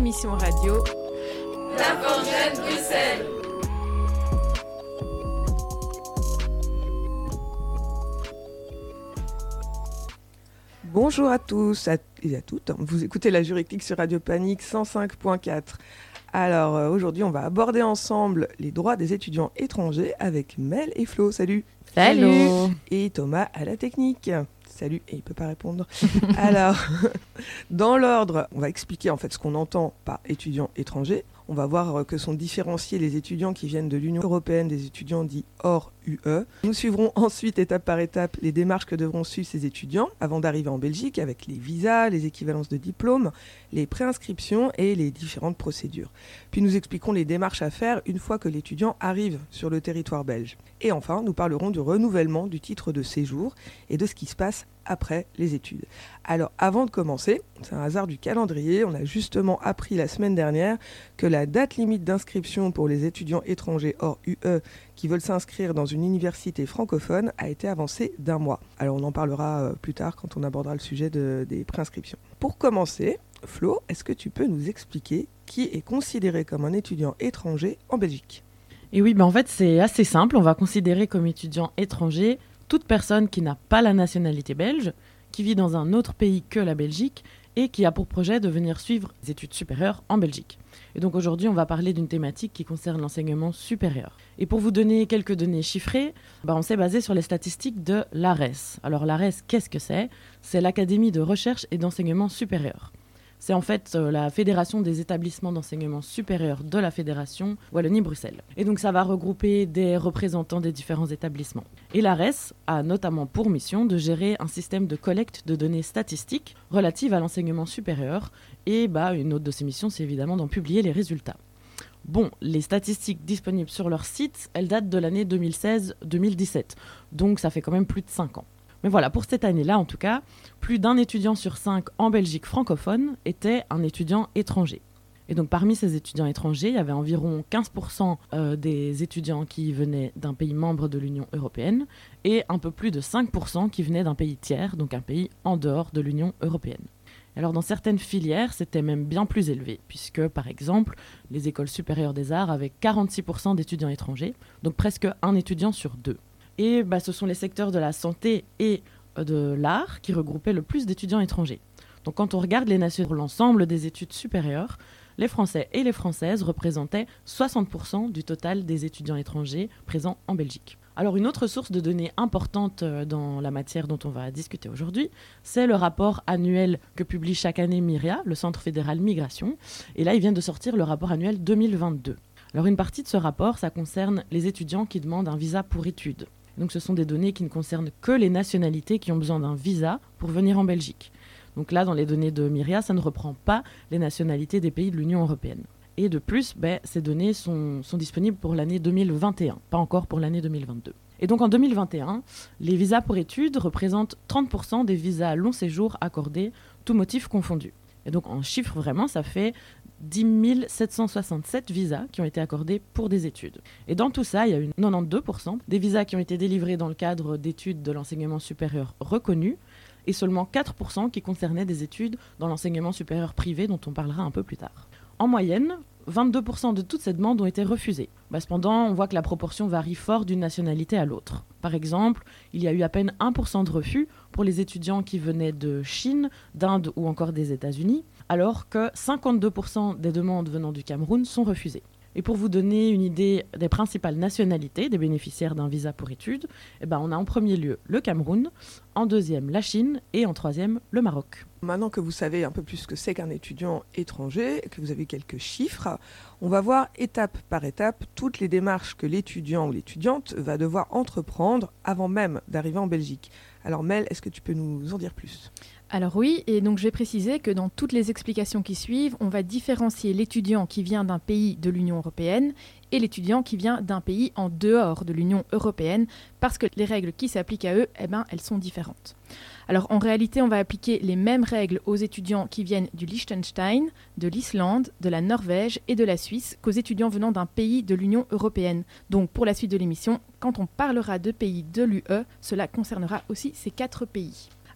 l'émission radio L'Infogène Bruxelles. Bonjour à tous et à toutes. Vous écoutez la Juridique sur Radio Panique 105.4. Alors aujourd'hui, on va aborder ensemble les droits des étudiants étrangers avec Mel et Flo. Salut. Salut. Et Thomas à la technique. Salut, et il ne peut pas répondre. Alors, dans l'ordre, on va expliquer en fait ce qu'on entend par étudiants étrangers. On va voir que sont différenciés les étudiants qui viennent de l'Union européenne des étudiants dits hors UE. Nous suivrons ensuite, étape par étape, les démarches que devront suivre ces étudiants avant d'arriver en Belgique avec les visas, les équivalences de diplômes, les préinscriptions et les différentes procédures. Puis nous expliquerons les démarches à faire une fois que l'étudiant arrive sur le territoire belge. Et enfin, nous parlerons du renouvellement du titre de séjour et de ce qui se passe après les études. Alors avant de commencer, c'est un hasard du calendrier, on a justement appris la semaine dernière que la date limite d'inscription pour les étudiants étrangers hors UE qui veulent s'inscrire dans une université francophone a été avancée d'1 mois. Alors on en parlera plus tard quand on abordera le sujet des préinscriptions. Pour commencer, Flo, est-ce que tu peux nous expliquer qui est considéré comme un étudiant étranger en Belgique ? Et oui, en fait c'est assez simple, on va considérer comme étudiant étranger toute personne qui n'a pas la nationalité belge, qui vit dans un autre pays que la Belgique et qui a pour projet de venir suivre des études supérieures en Belgique. Et donc aujourd'hui, on va parler d'une thématique qui concerne l'enseignement supérieur. Et pour vous donner quelques données chiffrées, on s'est basé sur les statistiques de l'ARES. Alors l'ARES, qu'est-ce que c'est ? C'est l'Académie de recherche et d'enseignement supérieur. C'est en fait la fédération des établissements d'enseignement supérieur de la Fédération Wallonie-Bruxelles. Et donc ça va regrouper des représentants des différents établissements. Et l'ARES a notamment pour mission de gérer un système de collecte de données statistiques relatives à l'enseignement supérieur. Et une autre de ses missions, c'est évidemment d'en publier les résultats. Les statistiques disponibles sur leur site, elles datent de l'année 2016-2017. Donc ça fait quand même plus de 5 ans. Mais voilà, pour cette année-là, en tout cas, plus d'un étudiant sur 5 en Belgique francophone était un étudiant étranger. Et donc, parmi ces étudiants étrangers, il y avait environ 15% des étudiants qui venaient d'un pays membre de l'Union européenne et un peu plus de 5% qui venaient d'un pays tiers, donc un pays en dehors de l'Union européenne. Alors, dans certaines filières, c'était même bien plus élevé, puisque, par exemple, les écoles supérieures des arts avaient 46% d'étudiants étrangers, donc presque un étudiant sur 2. Et ce sont les secteurs de la santé et de l'art qui regroupaient le plus d'étudiants étrangers. Donc quand on regarde les nations pour l'ensemble des études supérieures, les Français et les Françaises représentaient 60% du total des étudiants étrangers présents en Belgique. Alors une autre source de données importante dans la matière dont on va discuter aujourd'hui, c'est le rapport annuel que publie chaque année MIRIA, le Centre fédéral migration. Et là, ils viennent de sortir le rapport annuel 2022. Alors une partie de ce rapport, ça concerne les étudiants qui demandent un visa pour études. Donc ce sont des données qui ne concernent que les nationalités qui ont besoin d'un visa pour venir en Belgique. Donc là, dans les données de MIRIA, ça ne reprend pas les nationalités des pays de l'Union européenne. Et de plus, ces données sont disponibles pour l'année 2021, pas encore pour l'année 2022. Et donc en 2021, les visas pour études représentent 30% des visas long séjour accordés, tous motifs confondus. Et donc en chiffres vraiment, ça fait 10 767 visas qui ont été accordés pour des études. Et dans tout ça, il y a eu 92% des visas qui ont été délivrés dans le cadre d'études de l'enseignement supérieur reconnues et seulement 4% qui concernaient des études dans l'enseignement supérieur privé dont on parlera un peu plus tard. En moyenne, 22% de toutes ces demandes ont été refusées. Cependant, on voit que la proportion varie fort d'une nationalité à l'autre. Par exemple, il y a eu à peine 1% de refus pour les étudiants qui venaient de Chine, d'Inde ou encore des États-Unis, alors que 52% des demandes venant du Cameroun sont refusées. Et pour vous donner une idée des principales nationalités des bénéficiaires d'un visa pour études, on a en premier lieu le Cameroun, en deuxième la Chine et en troisième le Maroc. Maintenant que vous savez un peu plus ce que c'est qu'un étudiant étranger, que vous avez quelques chiffres, on va voir étape par étape toutes les démarches que l'étudiant ou l'étudiante va devoir entreprendre avant même d'arriver en Belgique. Alors Mel, est-ce que tu peux nous en dire plus ? Alors oui, et donc je vais préciser que dans toutes les explications qui suivent, on va différencier l'étudiant qui vient d'un pays de l'Union européenne et l'étudiant qui vient d'un pays en dehors de l'Union européenne, parce que les règles qui s'appliquent à eux, elles sont différentes. Alors en réalité, on va appliquer les mêmes règles aux étudiants qui viennent du Liechtenstein, de l'Islande, de la Norvège et de la Suisse qu'aux étudiants venant d'un pays de l'Union européenne. Donc pour la suite de l'émission, quand on parlera de pays de l'UE, cela concernera aussi ces 4 pays.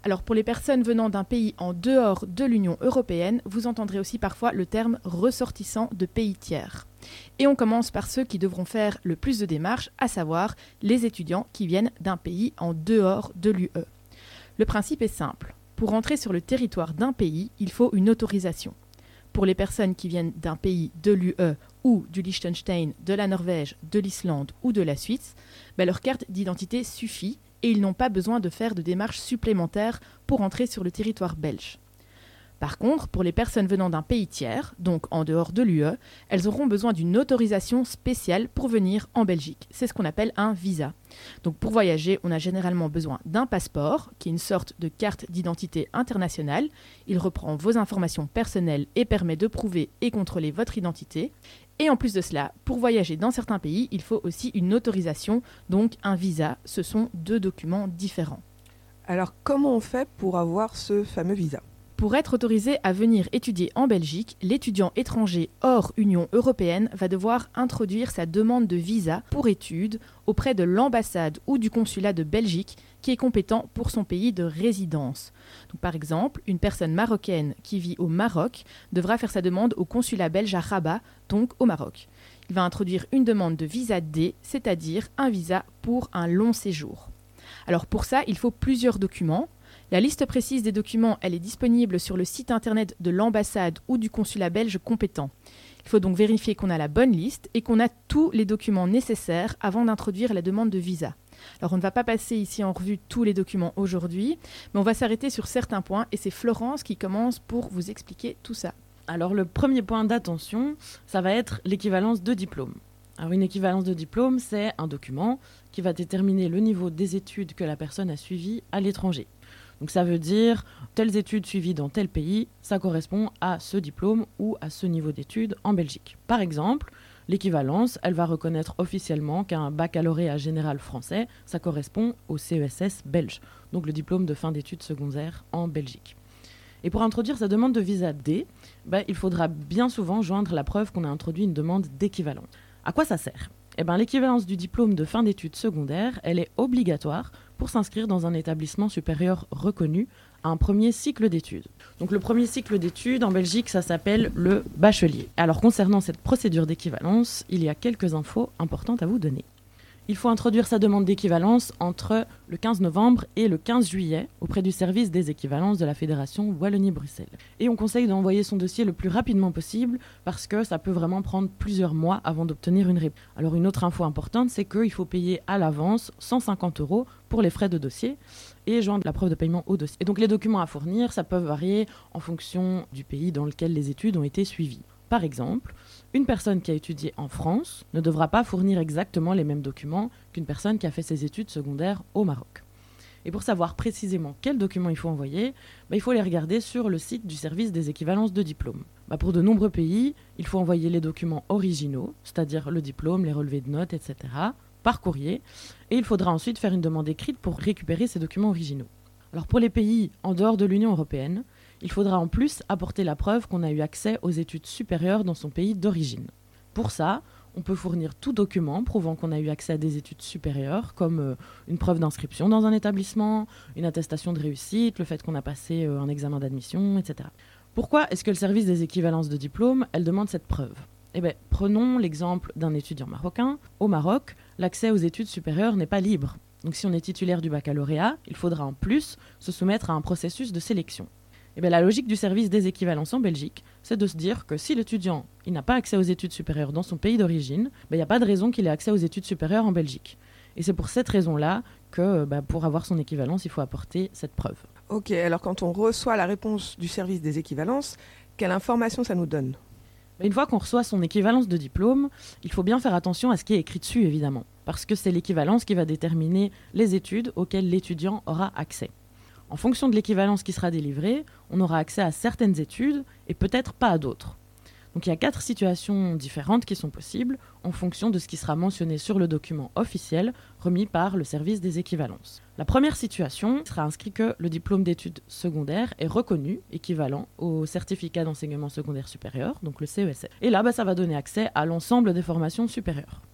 Alors pour les personnes venant d'un pays en dehors de l'Union européenne, vous entendrez aussi parfois le terme ressortissant de pays tiers. Et on commence par ceux qui devront faire le plus de démarches, à savoir les étudiants qui viennent d'un pays en dehors de l'UE. Le principe est simple. Pour entrer sur le territoire d'un pays, il faut une autorisation. Pour les personnes qui viennent d'un pays de l'UE ou du Liechtenstein, de la Norvège, de l'Islande ou de la Suisse, leur carte d'identité suffit et ils n'ont pas besoin de faire de démarches supplémentaires pour entrer sur le territoire belge. Par contre, pour les personnes venant d'un pays tiers, donc en dehors de l'UE, elles auront besoin d'une autorisation spéciale pour venir en Belgique. C'est ce qu'on appelle un visa. Donc pour voyager, on a généralement besoin d'un passeport, qui est une sorte de carte d'identité internationale. Il reprend vos informations personnelles et permet de prouver et contrôler votre identité. Et en plus de cela, pour voyager dans certains pays, il faut aussi une autorisation, donc un visa. Ce sont 2 documents différents. Alors comment on fait pour avoir ce fameux visa ? Pour être autorisé à venir étudier en Belgique, l'étudiant étranger hors Union européenne va devoir introduire sa demande de visa pour études auprès de l'ambassade ou du consulat de Belgique qui est compétent pour son pays de résidence. Donc, par exemple, une personne marocaine qui vit au Maroc devra faire sa demande au consulat belge à Rabat, donc au Maroc. Il va introduire une demande de visa D, c'est-à-dire un visa pour un long séjour. Alors pour ça, il faut plusieurs documents. La liste précise des documents, elle est disponible sur le site internet de l'ambassade ou du consulat belge compétent. Il faut donc vérifier qu'on a la bonne liste et qu'on a tous les documents nécessaires avant d'introduire la demande de visa. Alors on ne va pas passer ici en revue tous les documents aujourd'hui, mais on va s'arrêter sur certains points et c'est Florence qui commence pour vous expliquer tout ça. Alors le premier point d'attention, ça va être l'équivalence de diplôme. Alors une équivalence de diplôme, c'est un document qui va déterminer le niveau des études que la personne a suivies à l'étranger. Donc ça veut dire telles études suivies dans tel pays, ça correspond à ce diplôme ou à ce niveau d'études en Belgique. Par exemple, l'équivalence, elle va reconnaître officiellement qu'un baccalauréat général français, ça correspond au CESS belge, donc le diplôme de fin d'études secondaires en Belgique. Et pour introduire sa demande de visa D, il faudra bien souvent joindre la preuve qu'on a introduit une demande d'équivalence. À quoi ça sert ? L'équivalence du diplôme de fin d'études secondaires, elle est obligatoire pour s'inscrire dans un établissement supérieur reconnu à un premier cycle d'études. Donc le premier cycle d'études en Belgique, ça s'appelle le bachelier. Alors concernant cette procédure d'équivalence, il y a quelques infos importantes à vous donner. Il faut introduire sa demande d'équivalence entre le 15 novembre et le 15 juillet auprès du service des équivalences de la Fédération Wallonie-Bruxelles. Et on conseille d'envoyer son dossier le plus rapidement possible parce que ça peut vraiment prendre plusieurs mois avant d'obtenir une réponse. Alors une autre info importante, c'est qu'il faut payer à l'avance 150 € pour les frais de dossier et joindre la preuve de paiement au dossier. Et donc les documents à fournir, ça peut varier en fonction du pays dans lequel les études ont été suivies. Par exemple, une personne qui a étudié en France ne devra pas fournir exactement les mêmes documents qu'une personne qui a fait ses études secondaires au Maroc. Et pour savoir précisément quels documents il faut envoyer, il faut les regarder sur le site du service des équivalences de diplômes. Pour de nombreux pays, il faut envoyer les documents originaux, c'est-à-dire le diplôme, les relevés de notes, etc., par courrier, et il faudra ensuite faire une demande écrite pour récupérer ces documents originaux. Alors pour les pays en dehors de l'Union européenne, il faudra en plus apporter la preuve qu'on a eu accès aux études supérieures dans son pays d'origine. Pour ça, on peut fournir tout document prouvant qu'on a eu accès à des études supérieures, comme une preuve d'inscription dans un établissement, une attestation de réussite, le fait qu'on a passé un examen d'admission, etc. Pourquoi est-ce que le service des équivalences de diplôme, elle demande cette preuve ? Prenons l'exemple d'un étudiant marocain. Au Maroc, l'accès aux études supérieures n'est pas libre. Donc si on est titulaire du baccalauréat, il faudra en plus se soumettre à un processus de sélection. La logique du service des équivalences en Belgique, c'est de se dire que si l'étudiant il n'a pas accès aux études supérieures dans son pays d'origine, il n'y a pas de raison qu'il ait accès aux études supérieures en Belgique. Et c'est pour cette raison-là que pour avoir son équivalence, il faut apporter cette preuve. Ok, alors quand on reçoit la réponse du service des équivalences, quelle information ça nous donne ? Une fois qu'on reçoit son équivalence de diplôme, il faut bien faire attention à ce qui est écrit dessus, évidemment, parce que c'est l'équivalence qui va déterminer les études auxquelles l'étudiant aura accès. En fonction de l'équivalence qui sera délivrée, on aura accès à certaines études et peut-être pas à d'autres. Donc il y a 4 situations différentes qui sont possibles en fonction de ce qui sera mentionné sur le document officiel remis par le service des équivalences. La première situation sera inscrit que le diplôme d'études secondaires est reconnu équivalent au certificat d'enseignement secondaire supérieur, donc le CESS. Et là, ça va donner accès à l'ensemble des formations supérieures.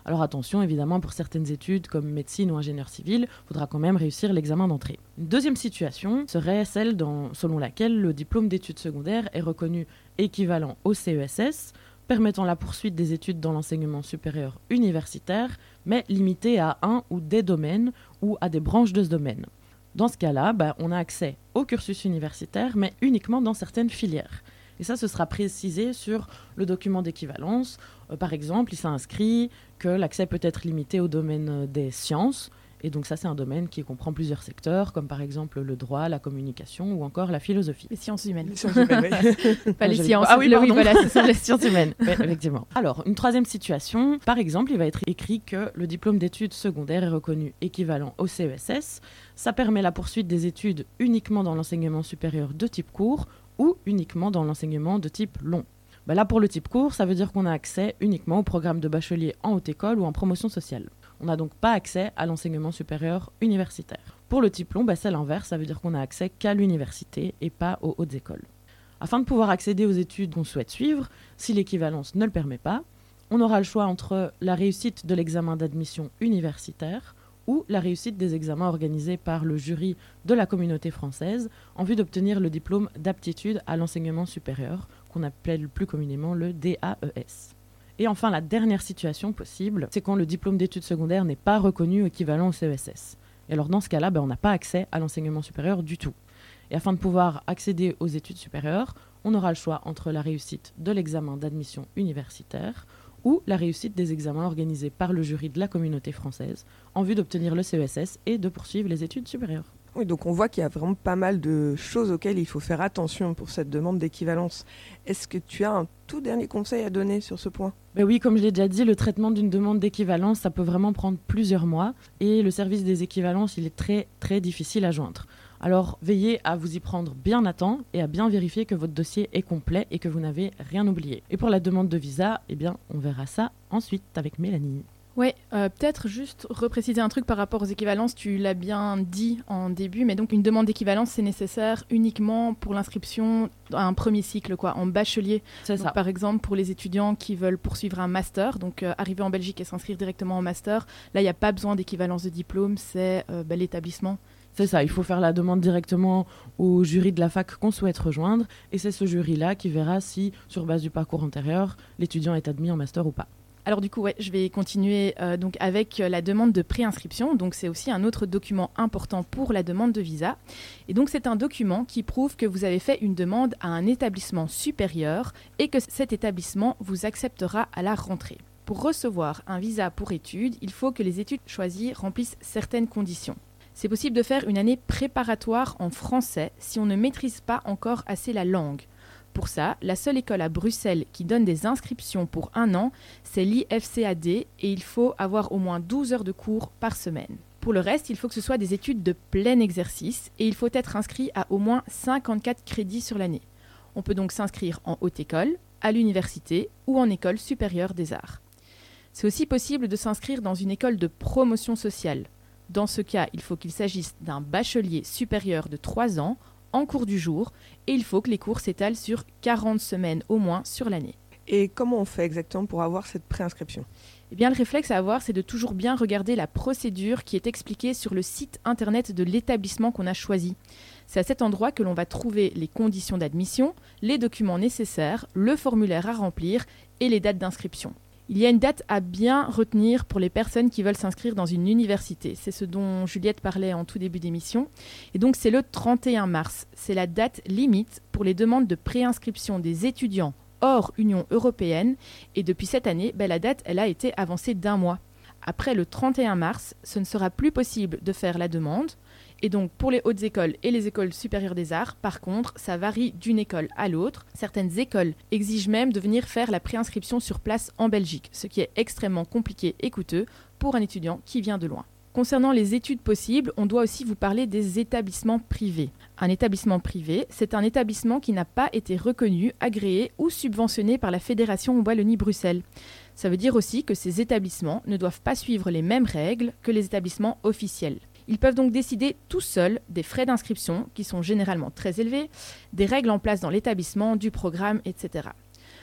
Alors attention, évidemment, pour certaines études comme médecine ou ingénieur civil, il faudra quand même réussir l'examen d'entrée. Une deuxième situation serait celle selon laquelle le diplôme d'études secondaires est reconnu équivalent au CESS, permettant la poursuite des études dans l'enseignement supérieur universitaire, mais limité à un ou des domaines ou à des branches de ce domaine. Dans ce cas-là, on a accès au cursus universitaire, mais uniquement dans certaines filières. Et ça, ce sera précisé sur le document d'équivalence. Par exemple, il s'inscrit que l'accès peut être limité au domaine des sciences. Et donc ça, c'est un domaine qui comprend plusieurs secteurs, comme par exemple le droit, la communication ou encore la philosophie. Les sciences humaines. Les sciences humaines, oui. Pas les sciences. Ah oui, pardon. Voilà, ce sont les sciences humaines. Oui, effectivement. Alors, une troisième situation, par exemple, il va être écrit que le diplôme d'études secondaires est reconnu équivalent au CESS. Ça permet la poursuite des études uniquement dans l'enseignement supérieur de type court ou uniquement dans l'enseignement de type long. Là, pour le type court, ça veut dire qu'on a accès uniquement au programme de bachelier en haute école ou en promotion sociale. On n'a donc pas accès à l'enseignement supérieur universitaire. Pour le type long, c'est l'inverse, ça veut dire qu'on n'a accès qu'à l'université et pas aux hautes écoles. Afin de pouvoir accéder aux études qu'on souhaite suivre, si l'équivalence ne le permet pas, on aura le choix entre la réussite de l'examen d'admission universitaire ou la réussite des examens organisés par le jury de la communauté française en vue d'obtenir le diplôme d'aptitude à l'enseignement supérieur, qu'on appelle plus communément le DAES. Et enfin, la dernière situation possible, c'est quand le diplôme d'études secondaires n'est pas reconnu équivalent au CESS. Et alors dans ce cas-là, on n'a pas accès à l'enseignement supérieur du tout. Et afin de pouvoir accéder aux études supérieures, on aura le choix entre la réussite de l'examen d'admission universitaire ou la réussite des examens organisés par le jury de la communauté française en vue d'obtenir le CESS et de poursuivre les études supérieures. Oui, donc on voit qu'il y a vraiment pas mal de choses auxquelles il faut faire attention pour cette demande d'équivalence. Est-ce que tu as un tout dernier conseil à donner sur ce point ? Oui, comme je l'ai déjà dit, le traitement d'une demande d'équivalence, ça peut vraiment prendre plusieurs mois et le service des équivalences, il est très très difficile à joindre. Alors veillez à vous y prendre bien à temps et à bien vérifier que votre dossier est complet et que vous n'avez rien oublié. Et pour la demande de visa, on verra ça ensuite avec Mélanie. Oui, peut-être juste repréciser un truc par rapport aux équivalences. Tu l'as bien dit en début, mais donc une demande d'équivalence, c'est nécessaire uniquement pour l'inscription à un premier cycle, en bachelier. C'est ça. Par exemple, pour les étudiants qui veulent poursuivre un master, donc arriver en Belgique et s'inscrire directement en master, là, il n'y a pas besoin d'équivalence de diplôme, c'est l'établissement. C'est ça, il faut faire la demande directement au jury de la fac qu'on souhaite rejoindre, et c'est ce jury-là qui verra si, sur base du parcours antérieur, l'étudiant est admis en master ou pas. Alors du coup, je vais continuer donc avec la demande de préinscription. Donc c'est aussi un autre document important pour la demande de visa. Et donc c'est un document qui prouve que vous avez fait une demande à un établissement supérieur et que cet établissement vous acceptera à la rentrée. Pour recevoir un visa pour études, il faut que les études choisies remplissent certaines conditions. C'est possible de faire une année préparatoire en français si on ne maîtrise pas encore assez la langue. Pour ça, la seule école à Bruxelles qui donne des inscriptions pour 1 an, c'est l'IFCAD et il faut avoir au moins 12 heures de cours par semaine. Pour le reste, il faut que ce soit des études de plein exercice et il faut être inscrit à au moins 54 crédits sur l'année. On peut donc s'inscrire en haute école, à l'université ou en école supérieure des arts. C'est aussi possible de s'inscrire dans une école de promotion sociale. Dans ce cas, il faut qu'il s'agisse d'un bachelier supérieur de 3 ans en cours du jour et il faut que les cours s'étalent sur 40 semaines au moins sur l'année. Et comment on fait exactement pour avoir cette préinscription ? Le réflexe à avoir, c'est de toujours bien regarder la procédure qui est expliquée sur le site internet de l'établissement qu'on a choisi. C'est à cet endroit que l'on va trouver les conditions d'admission, les documents nécessaires, le formulaire à remplir et les dates d'inscription. Il y a une date à bien retenir pour les personnes qui veulent s'inscrire dans une université. C'est ce dont Juliette parlait en tout début d'émission. Et donc c'est le 31 mars. C'est la date limite pour les demandes de préinscription des étudiants hors Union européenne. Et depuis cette année, la date elle a été avancée d'1 mois. Après le 31 mars, ce ne sera plus possible de faire la demande. Et donc pour les hautes écoles et les écoles supérieures des arts, par contre, ça varie d'une école à l'autre. Certaines écoles exigent même de venir faire la préinscription sur place en Belgique, ce qui est extrêmement compliqué et coûteux pour un étudiant qui vient de loin. Concernant les études possibles, on doit aussi vous parler des établissements privés. Un établissement privé, c'est un établissement qui n'a pas été reconnu, agréé ou subventionné par la Fédération Wallonie-Bruxelles. Ça veut dire aussi que ces établissements ne doivent pas suivre les mêmes règles que les établissements officiels. Ils peuvent donc décider tout seuls des frais d'inscription, qui sont généralement très élevés, des règles en place dans l'établissement, du programme, etc.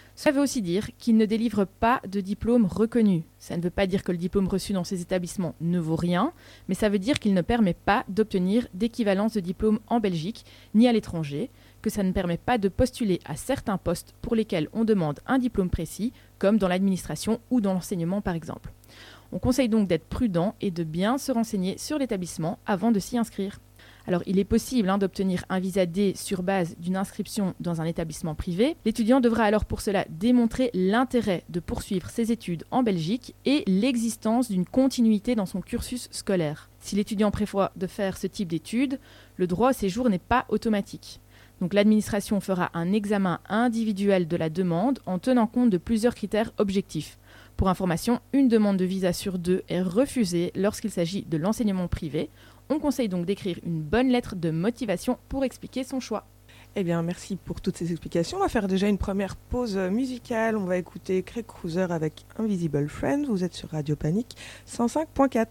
Ça veut aussi dire qu'il ne délivre pas de diplôme reconnu. Ça ne veut pas dire que le diplôme reçu dans ces établissements ne vaut rien, mais ça veut dire qu'il ne permet pas d'obtenir d'équivalence de diplôme en Belgique ni à l'étranger, que ça ne permet pas de postuler à certains postes pour lesquels on demande un diplôme précis, comme dans l'administration ou dans l'enseignement par exemple. On conseille donc d'être prudent et de bien se renseigner sur l'établissement avant de s'y inscrire. Alors, il est possible d'obtenir un visa D sur base d'une inscription dans un établissement privé. L'étudiant devra alors pour cela démontrer l'intérêt de poursuivre ses études en Belgique et l'existence d'une continuité dans son cursus scolaire. Si l'étudiant prévoit de faire ce type d'études, le droit au séjour n'est pas automatique. Donc l'administration fera un examen individuel de la demande en tenant compte de plusieurs critères objectifs. Pour information, une demande de visa sur 2 est refusée lorsqu'il s'agit de l'enseignement privé. On conseille donc d'écrire une bonne lettre de motivation pour expliquer son choix. Eh bien, merci pour toutes ces explications. On va faire déjà une première pause musicale. On va écouter Craig Cruiser avec Invisible Friend. Vous êtes sur Radio Panique 105.4.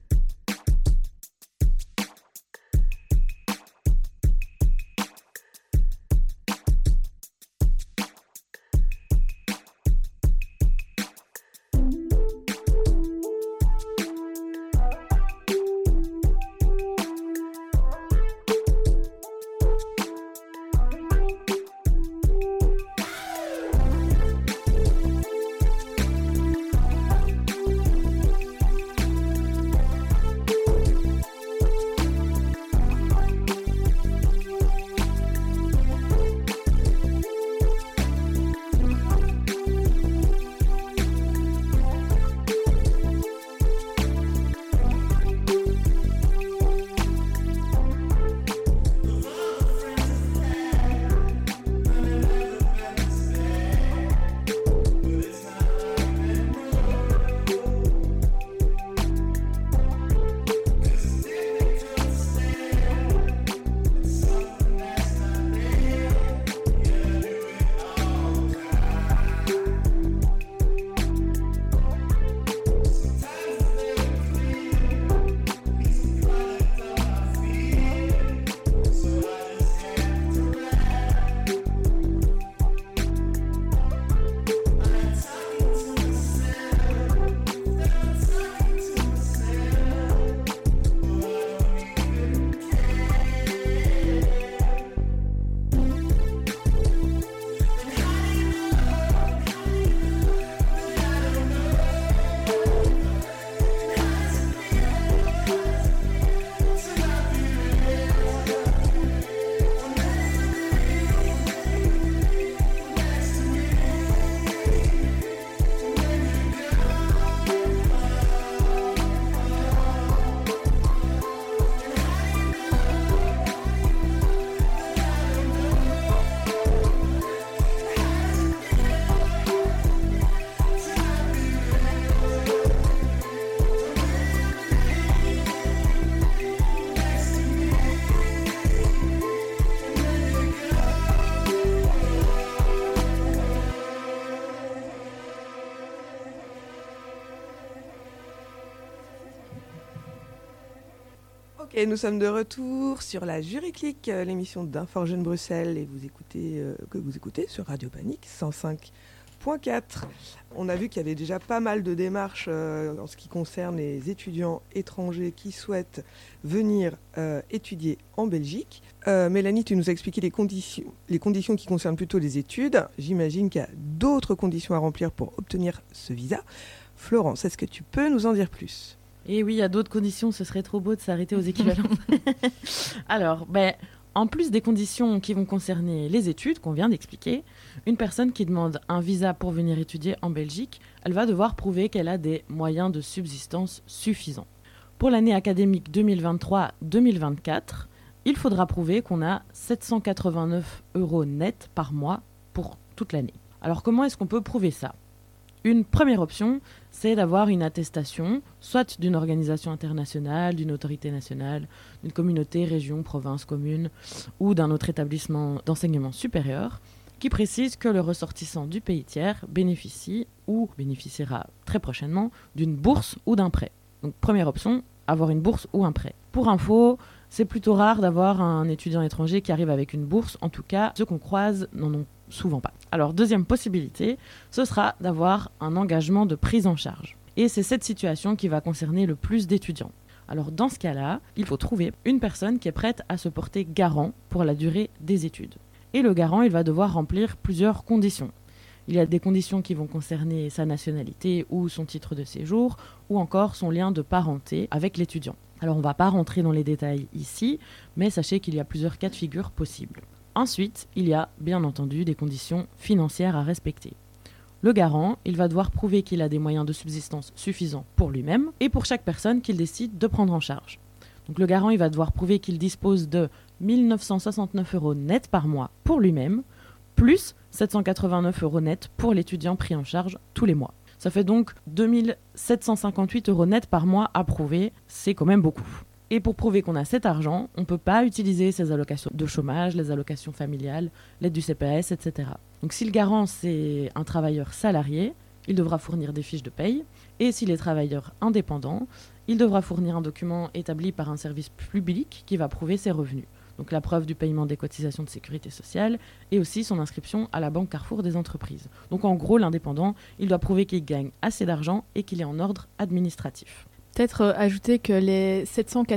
Ok, nous sommes de retour sur la Jury Click, l'émission d'Inforjeune Bruxelles, et que vous écoutez sur Radio Panique 105.4. On a vu qu'il y avait déjà pas mal de démarches en ce qui concerne les étudiants étrangers qui souhaitent venir étudier en Belgique. Mélanie, tu nous as expliqué les conditions qui concernent plutôt les études. J'imagine qu'il y a d'autres conditions à remplir pour obtenir ce visa. Florence, est-ce que tu peux nous en dire plus ? Et oui, il y a d'autres conditions, ce serait trop beau de s'arrêter aux équivalences. Alors, en plus des conditions qui vont concerner les études qu'on vient d'expliquer, une personne qui demande un visa pour venir étudier en Belgique, elle va devoir prouver qu'elle a des moyens de subsistance suffisants. Pour l'année académique 2023-2024, il faudra prouver qu'on a 789 € net par mois pour toute l'année. Alors comment est-ce qu'on peut prouver ça ? Une première option, c'est d'avoir une attestation, soit d'une organisation internationale, d'une autorité nationale, d'une communauté, région, province, commune, ou d'un autre établissement d'enseignement supérieur, qui précise que le ressortissant du pays tiers bénéficie ou bénéficiera très prochainement d'une bourse ou d'un prêt. Donc première option, avoir une bourse ou un prêt. Pour info, c'est plutôt rare d'avoir un étudiant étranger qui arrive avec une bourse. En tout cas, ceux qu'on croise n'en ont souvent pas. Alors, deuxième possibilité, ce sera d'avoir un engagement de prise en charge. Et c'est cette situation qui va concerner le plus d'étudiants. Alors, dans ce cas-là, il faut trouver une personne qui est prête à se porter garant pour la durée des études. Et le garant, il va devoir remplir plusieurs conditions. Il y a des conditions qui vont concerner sa nationalité ou son titre de séjour, ou encore son lien de parenté avec l'étudiant. Alors on ne va pas rentrer dans les détails ici, mais sachez qu'il y a plusieurs cas de figure possibles. Ensuite, il y a bien entendu des conditions financières à respecter. Le garant, il va devoir prouver qu'il a des moyens de subsistance suffisants pour lui-même et pour chaque personne qu'il décide de prendre en charge. Donc le garant, il va devoir prouver qu'il dispose de 1 969 € net par mois pour lui-même, plus 789 € net pour l'étudiant pris en charge tous les mois. Ça fait donc 2 758 € net par mois à prouver, c'est quand même beaucoup. Et pour prouver qu'on a cet argent, on ne peut pas utiliser ses allocations de chômage, les allocations familiales, l'aide du CPS, etc. Donc si le garant c'est un travailleur salarié, il devra fournir des fiches de paye. Et s'il est travailleur indépendant, il devra fournir un document établi par un service public qui va prouver ses revenus. Donc la preuve du paiement des cotisations de sécurité sociale et aussi son inscription à la banque Carrefour des entreprises. Donc en gros, l'indépendant, il doit prouver qu'il gagne assez d'argent et qu'il est en ordre administratif. Peut-être ajouter que les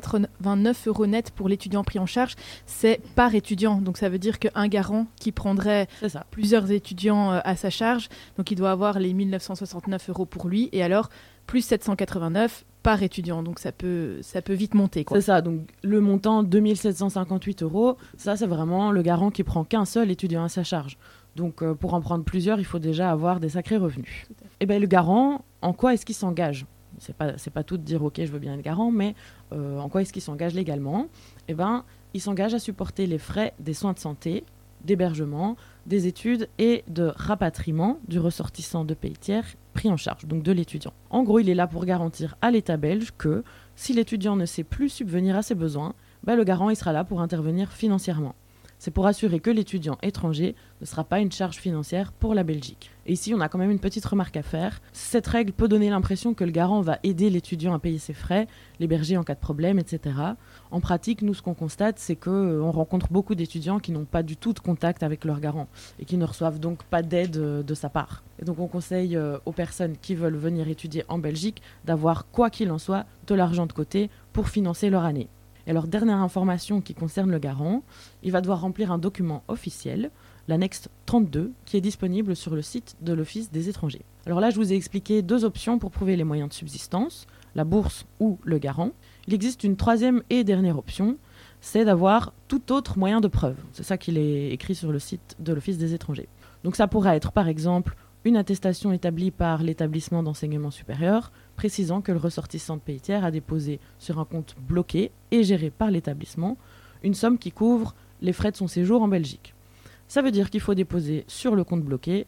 789 € net pour l'étudiant pris en charge, c'est par étudiant. Donc ça veut dire qu'un garant qui prendrait plusieurs étudiants à sa charge, donc il doit avoir les 1 969 € pour lui et alors plus 789 par étudiant. Donc ça peut vite monter, quoi. C'est ça, donc le montant 2 758 €, ça c'est vraiment le garant qui prend qu'un seul étudiant à sa charge. Donc pour en prendre plusieurs, il faut déjà avoir des sacrés revenus. Et bien le garant, en quoi est-ce qu'il s'engage ? C'est pas tout de dire « ok, je veux bien être garant », mais en quoi est-ce qu'il s'engage légalement ? Eh bien, il s'engage à supporter les frais des soins de santé, d'hébergement, des études et de rapatriement du ressortissant de pays tiers pris en charge, donc de l'étudiant. En gros, il est là pour garantir à l'État belge que si l'étudiant ne sait plus subvenir à ses besoins, le garant il sera là pour intervenir financièrement. C'est pour assurer que l'étudiant étranger ne sera pas une charge financière pour la Belgique. Et ici, on a quand même une petite remarque à faire. Cette règle peut donner l'impression que le garant va aider l'étudiant à payer ses frais, l'héberger en cas de problème, etc. En pratique, nous, ce qu'on constate, c'est qu'on rencontre beaucoup d'étudiants qui n'ont pas du tout de contact avec leur garant et qui ne reçoivent donc pas d'aide de sa part. Et donc, on conseille aux personnes qui veulent venir étudier en Belgique d'avoir, quoi qu'il en soit, de l'argent de côté pour financer leur année. Et alors, dernière information qui concerne le garant, il va devoir remplir un document officiel, l'annexe 32, qui est disponible sur le site de l'Office des étrangers. Alors là, je vous ai expliqué 2 options pour prouver les moyens de subsistance, la bourse ou le garant. Il existe une 3e et dernière option, c'est d'avoir tout autre moyen de preuve. C'est ça qu'il est écrit sur le site de l'Office des étrangers. Donc ça pourra être par exemple une attestation établie par l'établissement d'enseignement supérieur précisant que le ressortissant de pays tiers a déposé sur un compte bloqué et géré par l'établissement une somme qui couvre les frais de son séjour en Belgique. Ça veut dire qu'il faut déposer sur le compte bloqué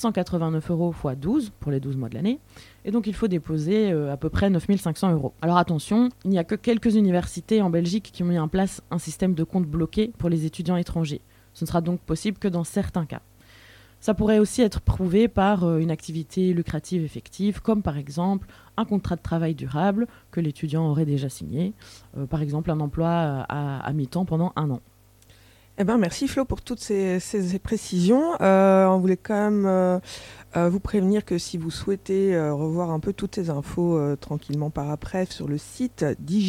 789 € x 12 pour les 12 mois de l'année, et donc il faut déposer à peu près 9 500 €. Alors attention, il n'y a que quelques universités en Belgique qui ont mis en place un système de compte bloqué pour les étudiants étrangers. Ce ne sera donc possible que dans certains cas. Ça pourrait aussi être prouvé par une activité lucrative effective, comme par exemple un contrat de travail durable que l'étudiant aurait déjà signé, par exemple un emploi à mi-temps pendant 1 an. Eh ben, merci Flo pour toutes ces précisions. On voulait quand même vous prévenir que si vous souhaitez revoir un peu toutes ces infos tranquillement par après sur le site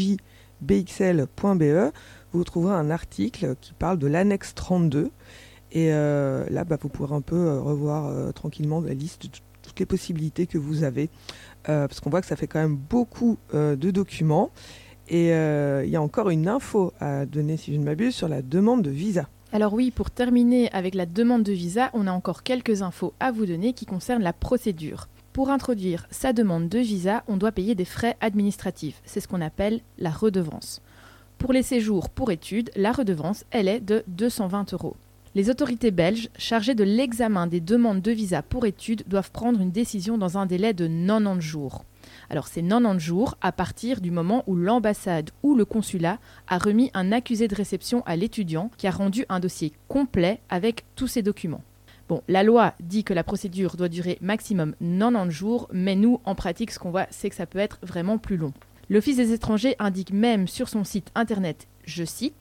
digibxl.be, vous trouverez un article qui parle de l'annexe 32. Et là, vous pourrez un peu revoir tranquillement la liste de toutes les possibilités que vous avez. Parce qu'on voit que ça fait quand même beaucoup de documents. Et il y a encore une info à donner, si je ne m'abuse, sur la demande de visa. Alors oui, pour terminer avec la demande de visa, on a encore quelques infos à vous donner qui concernent la procédure. Pour introduire sa demande de visa, on doit payer des frais administratifs. C'est ce qu'on appelle la redevance. Pour les séjours pour études, la redevance, elle est de 220 €. Les autorités belges chargées de l'examen des demandes de visa pour études doivent prendre une décision dans un délai de 90 jours. Alors c'est 90 jours à partir du moment où l'ambassade ou le consulat a remis un accusé de réception à l'étudiant qui a rendu un dossier complet avec tous ses documents. Bon, la loi dit que la procédure doit durer maximum 90 jours, mais nous, en pratique, ce qu'on voit, c'est que ça peut être vraiment plus long. L'Office des étrangers indique même sur son site internet, je cite,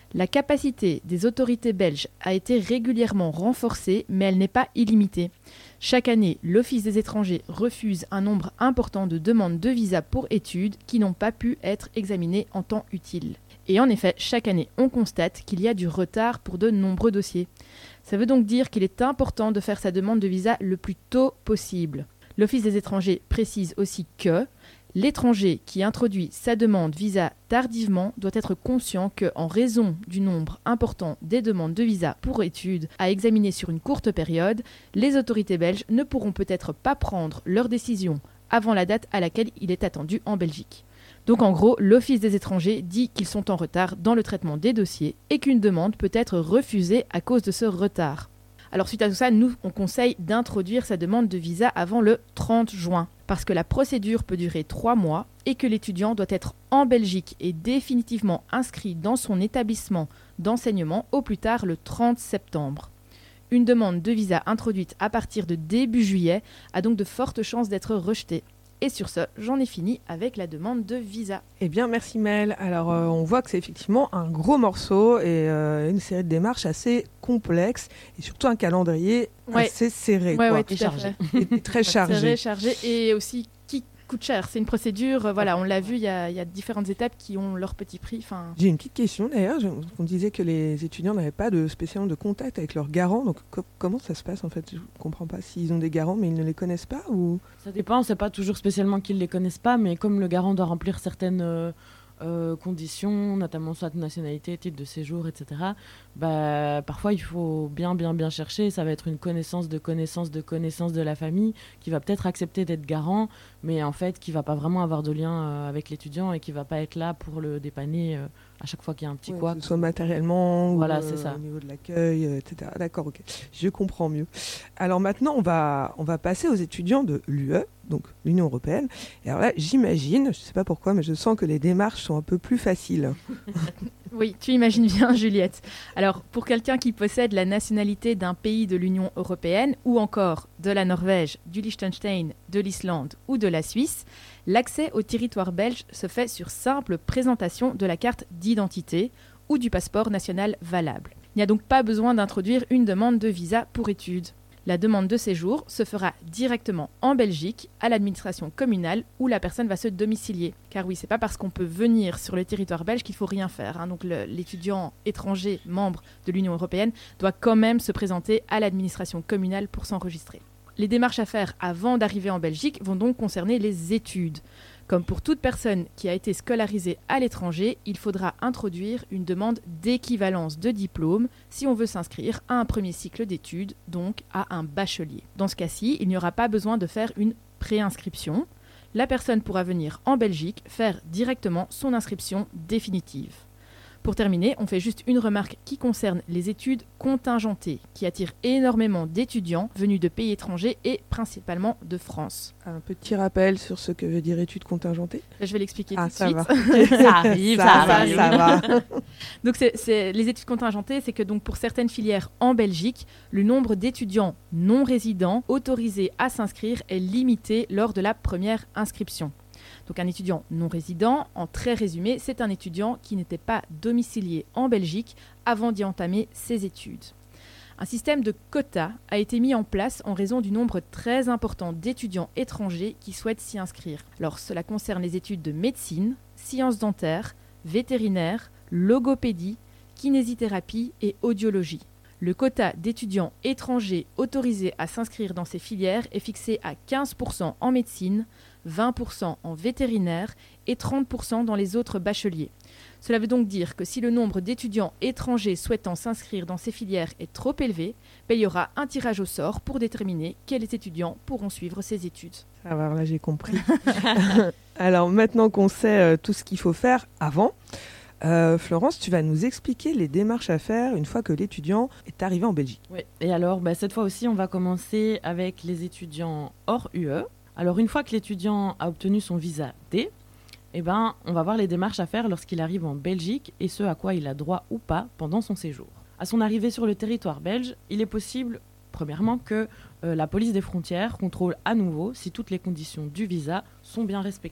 La capacité des autorités belges a été régulièrement renforcée, mais elle n'est pas illimitée. Chaque année, l'Office des étrangers refuse un nombre important de demandes de visa pour études qui n'ont pas pu être examinées en temps utile. Et en effet, chaque année, on constate qu'il y a du retard pour de nombreux dossiers. Ça veut donc dire qu'il est important de faire sa demande de visa le plus tôt possible. L'Office des étrangers précise aussi que l'étranger qui introduit sa demande visa tardivement doit être conscient qu'en raison du nombre important des demandes de visa pour études à examiner sur une courte période, les autorités belges ne pourront peut-être pas prendre leur décision avant la date à laquelle il est attendu en Belgique. Donc en gros, l'Office des étrangers dit qu'ils sont en retard dans le traitement des dossiers et qu'une demande peut être refusée à cause de ce retard. Alors suite à tout ça, nous, on conseille d'introduire sa demande de visa avant le 30 juin, parce que la procédure peut durer 3 mois et que l'étudiant doit être en Belgique et définitivement inscrit dans son établissement d'enseignement au plus tard le 30 septembre. Une demande de visa introduite à partir de début juillet a donc de fortes chances d'être rejetée. Et sur ce, j'en ai fini avec la demande de visa. Eh bien, merci Mel. Alors, on voit que c'est effectivement un gros morceau et une série de démarches assez complexes et surtout un calendrier assez serré. Ouais, Et chargé. Et très chargé. Chargé et aussi qui coûte cher. C'est une procédure, on l'a vu, il y a différentes étapes qui ont leur petit prix. J'ai une petite question d'ailleurs. On disait que les étudiants n'avaient pas spécialement de contact avec leurs garants. Donc comment ça se passe en fait? Je ne comprends pas s'ils ont des garants mais ils ne les connaissent pas ou... Ça dépend, c'est pas toujours spécialement qu'ils les connaissent pas, mais comme le garant doit remplir certaines conditions, notamment soit de nationalité, titre de séjour, etc. Parfois il faut bien chercher. Ça va être une connaissance de la famille qui va peut-être accepter d'être garant, mais en fait qui va pas vraiment avoir de lien avec l'étudiant et qui va pas être là pour le dépanner à chaque fois qu'il y a un petit couac. Que ce soit matériellement voilà, ou c'est ça. Au niveau de l'accueil, etc. D'accord, ok. Je comprends mieux. Alors maintenant, on va passer aux étudiants de l'UE, donc l'Union européenne. Et alors là, j'imagine, je ne sais pas pourquoi, mais je sens que les démarches sont un peu plus faciles. Oui, tu imagines bien, Juliette. Alors, pour quelqu'un qui possède la nationalité d'un pays de l'Union européenne ou encore de la Norvège, du Liechtenstein, de l'Islande ou de la Suisse, l'accès au territoire belge se fait sur simple présentation de la carte d'identité ou du passeport national valable. Il n'y a donc pas besoin d'introduire une demande de visa pour études. La demande de séjour se fera directement en Belgique, à l'administration communale, où la personne va se domicilier. Car oui, c'est pas parce qu'on peut venir sur le territoire belge qu'il faut rien faire. Donc l'étudiant étranger, membre de l'Union européenne, doit quand même se présenter à l'administration communale pour s'enregistrer. Les démarches à faire avant d'arriver en Belgique vont donc concerner les études. Comme pour toute personne qui a été scolarisée à l'étranger, il faudra introduire une demande d'équivalence de diplôme si on veut s'inscrire à un premier cycle d'études, donc à un bachelier. Dans ce cas-ci, il n'y aura pas besoin de faire une préinscription. La personne pourra venir en Belgique faire directement son inscription définitive. Pour terminer, on fait juste une remarque qui concerne les études contingentées, qui attirent énormément d'étudiants venus de pays étrangers et principalement de France. Un petit rappel sur ce que veut dire études contingentées. Je vais l'expliquer tout de ça suite. Va. Ça arrive. Ça va. Donc les études contingentées, c'est que donc pour certaines filières en Belgique, le nombre d'étudiants non résidents autorisés à s'inscrire est limité lors de la première inscription. Donc un étudiant non résident, en très résumé, c'est un étudiant qui n'était pas domicilié en Belgique avant d'y entamer ses études. Un système de quotas a été mis en place en raison du nombre très important d'étudiants étrangers qui souhaitent s'y inscrire. Alors cela concerne les études de médecine, sciences dentaires, vétérinaire, logopédie, kinésithérapie et audiologie. Le quota d'étudiants étrangers autorisés à s'inscrire dans ces filières est fixé à 15% en médecine, 20% en vétérinaire et 30% dans les autres bacheliers. Cela veut donc dire que si le nombre d'étudiants étrangers souhaitant s'inscrire dans ces filières est trop élevé, il y aura un tirage au sort pour déterminer quels étudiants pourront suivre ces études. Ça va, là j'ai compris. Alors maintenant qu'on sait tout ce qu'il faut faire avant, Florence, tu vas nous expliquer les démarches à faire une fois que l'étudiant est arrivé en Belgique. Oui, et alors cette fois aussi on va commencer avec les étudiants hors UE. Alors une fois que l'étudiant a obtenu son visa D, on va voir les démarches à faire lorsqu'il arrive en Belgique et ce à quoi il a droit ou pas pendant son séjour. À son arrivée sur le territoire belge, il est possible, premièrement, que la police des frontières contrôle à nouveau si toutes les conditions du visa sont bien respectées.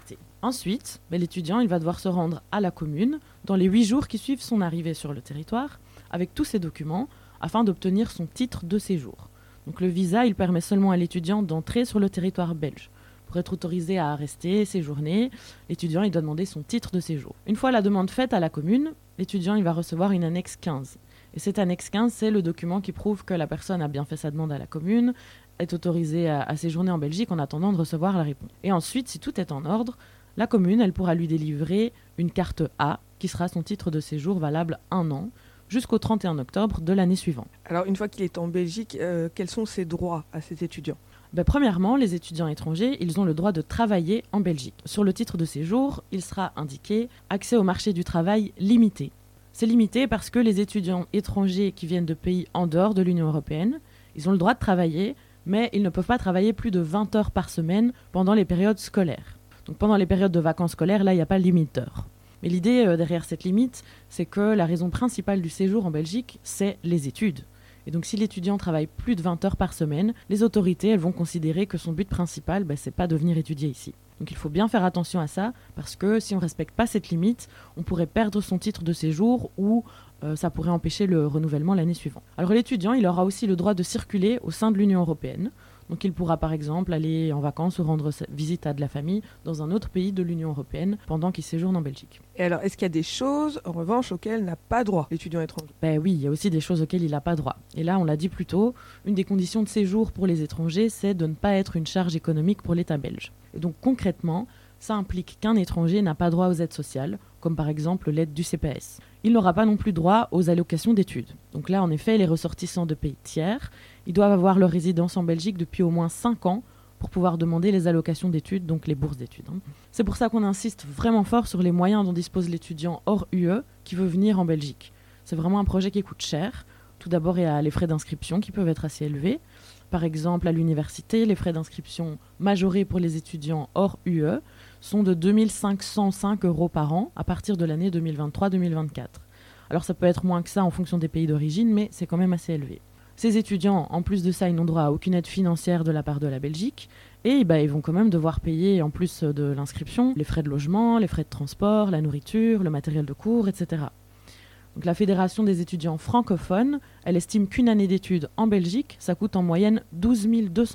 Ensuite, l'étudiant il va devoir se rendre à la commune dans les 8 jours qui suivent son arrivée sur le territoire avec tous ses documents afin d'obtenir son titre de séjour. Donc le visa, il permet seulement à l'étudiant d'entrer sur le territoire belge. Pour être autorisé à rester, séjourner, l'étudiant il doit demander son titre de séjour. Une fois la demande faite à la commune, l'étudiant il va recevoir une annexe 15. Et cette annexe 15, c'est le document qui prouve que la personne a bien fait sa demande à la commune, est autorisée à séjourner en Belgique en attendant de recevoir la réponse. Et ensuite, si tout est en ordre, la commune elle pourra lui délivrer une carte A qui sera son titre de séjour valable 1 an jusqu'au 31 octobre de l'année suivante. Alors, une fois qu'il est en Belgique, quels sont ses droits à cet étudiant ? Premièrement, les étudiants étrangers, ils ont le droit de travailler en Belgique. Sur le titre de séjour, il sera indiqué « accès au marché du travail limité ». C'est limité parce que les étudiants étrangers qui viennent de pays en dehors de l'Union européenne, ils ont le droit de travailler, mais ils ne peuvent pas travailler plus de 20 heures par semaine pendant les périodes scolaires. Donc pendant les périodes de vacances scolaires, là, il n'y a pas de limite d'heures. Mais l'idée derrière cette limite, c'est que la raison principale du séjour en Belgique, c'est les études. Et donc si l'étudiant travaille plus de 20 heures par semaine, les autorités elles vont considérer que son but principal, c'est pas de venir étudier ici. Donc il faut bien faire attention à ça, parce que si on ne respecte pas cette limite, on pourrait perdre son titre de séjour ou ça pourrait empêcher le renouvellement l'année suivante. Alors l'étudiant, il aura aussi le droit de circuler au sein de l'Union européenne. Donc il pourra par exemple aller en vacances ou rendre visite à de la famille dans un autre pays de l'Union européenne pendant qu'il séjourne en Belgique. Et alors, est-ce qu'il y a des choses, en revanche, auxquelles n'a pas droit l'étudiant étranger ? Oui, il y a aussi des choses auxquelles il n'a pas droit. Et là, on l'a dit plus tôt, une des conditions de séjour pour les étrangers, c'est de ne pas être une charge économique pour l'État belge. Et donc concrètement, ça implique qu'un étranger n'a pas droit aux aides sociales, comme par exemple l'aide du CPS. Il n'aura pas non plus droit aux allocations d'études. Donc là, en effet, les ressortissants de pays tiers, ils doivent avoir leur résidence en Belgique depuis au moins 5 ans pour pouvoir demander les allocations d'études, donc les bourses d'études. C'est pour ça qu'on insiste vraiment fort sur les moyens dont dispose l'étudiant hors UE qui veut venir en Belgique. C'est vraiment un projet qui coûte cher. Tout d'abord, il y a les frais d'inscription qui peuvent être assez élevés. Par exemple, à l'université, les frais d'inscription majorés pour les étudiants hors UE sont de 2 505 € par an à partir de l'année 2023-2024. Alors ça peut être moins que ça en fonction des pays d'origine, mais c'est quand même assez élevé. Ces étudiants, en plus de ça, ils n'ont droit à aucune aide financière de la part de la Belgique et ils vont quand même devoir payer, en plus de l'inscription, les frais de logement, les frais de transport, la nourriture, le matériel de cours, etc. Donc la Fédération des étudiants francophones, elle estime qu'une année d'études en Belgique, ça coûte en moyenne 12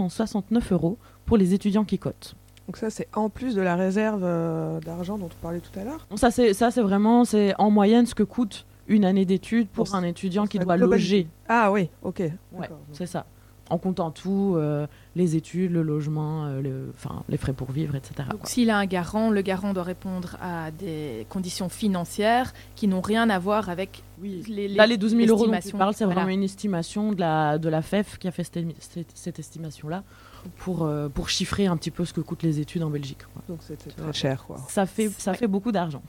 269 € pour les étudiants qui cotent. Donc ça, c'est en plus de la réserve d'argent dont on parlait tout à l'heure ? Ça, c'est vraiment en moyenne ce que coûte une année d'études pour un étudiant qui doit loger. Ah oui, ok. Ouais, c'est ça. En comptant tout, les études, le logement, les frais pour vivre, etc. Donc s'il a un garant, le garant doit répondre à des conditions financières qui n'ont rien à voir avec les 12 000 € dont tu parles, c'est vraiment une estimation de la FEF qui a fait cette estimation-là pour chiffrer un petit peu ce que coûtent les études en Belgique. Quoi. Donc c'est très cher, quoi. Ça fait beaucoup d'argent.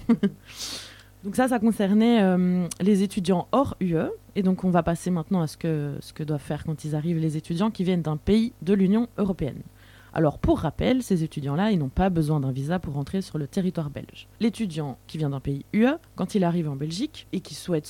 Donc ça concernait les étudiants hors UE. Et donc on va passer maintenant à ce que doivent faire quand ils arrivent les étudiants qui viennent d'un pays de l'Union européenne. Alors pour rappel, ces étudiants-là, ils n'ont pas besoin d'un visa pour rentrer sur le territoire belge. L'étudiant qui vient d'un pays UE, quand il arrive en Belgique et qui souhaite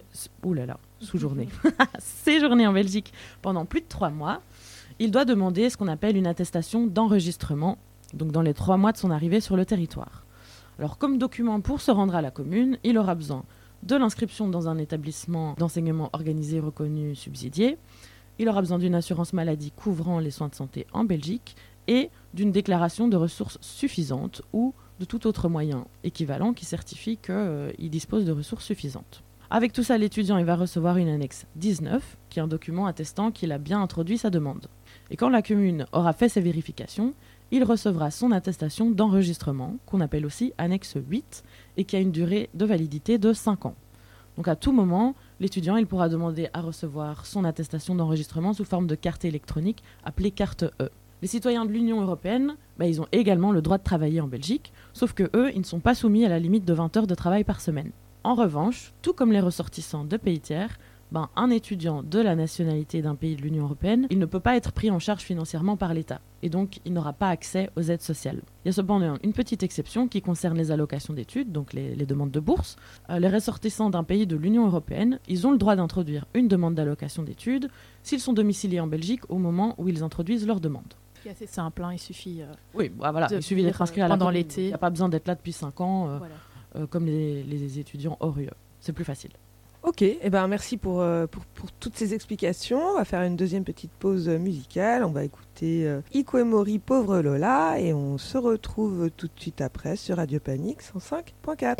séjourner en Belgique pendant plus de 3 mois, il doit demander ce qu'on appelle une attestation d'enregistrement, donc dans les 3 mois de son arrivée sur le territoire. Alors comme document pour se rendre à la commune, il aura besoin de l'inscription dans un établissement d'enseignement organisé, reconnu, subsidié. Il aura besoin d'une assurance maladie couvrant les soins de santé en Belgique et d'une déclaration de ressources suffisantes ou de tout autre moyen équivalent qui certifie qu'il dispose de ressources suffisantes. Avec tout ça, l'étudiant il va recevoir une annexe 19, qui est un document attestant qu'il a bien introduit sa demande. Et quand la commune aura fait ses vérifications, il recevra son attestation d'enregistrement, qu'on appelle aussi annexe 8, et qui a une durée de validité de 5 ans. Donc à tout moment, l'étudiant il pourra demander à recevoir son attestation d'enregistrement sous forme de carte électronique appelée carte E. Les citoyens de l'Union européenne, ils ont également le droit de travailler en Belgique, sauf que eux, ils ne sont pas soumis à la limite de 20 heures de travail par semaine. En revanche, tout comme les ressortissants de pays tiers, un étudiant de la nationalité d'un pays de l'Union européenne, il ne peut pas être pris en charge financièrement par l'État. Et donc, il n'aura pas accès aux aides sociales. Il y a cependant une petite exception qui concerne les allocations d'études, donc les demandes de bourse. Les ressortissants d'un pays de l'Union européenne, ils ont le droit d'introduire une demande d'allocation d'études s'ils sont domiciliés en Belgique au moment où ils introduisent leur demande. C'est assez simple, hein, il suffit Oui, voilà, de il suffit d'être inscrit à la pendant commune. l'été. Il n'y a pas besoin d'être là depuis 5 ans, Voilà. comme les étudiants hors UE. C'est plus facile. Ok, merci pour toutes ces explications. On va faire une deuxième petite pause musicale. On va écouter Iko & Pauvre Lola et on se retrouve tout de suite après sur Radio Panique 105.4.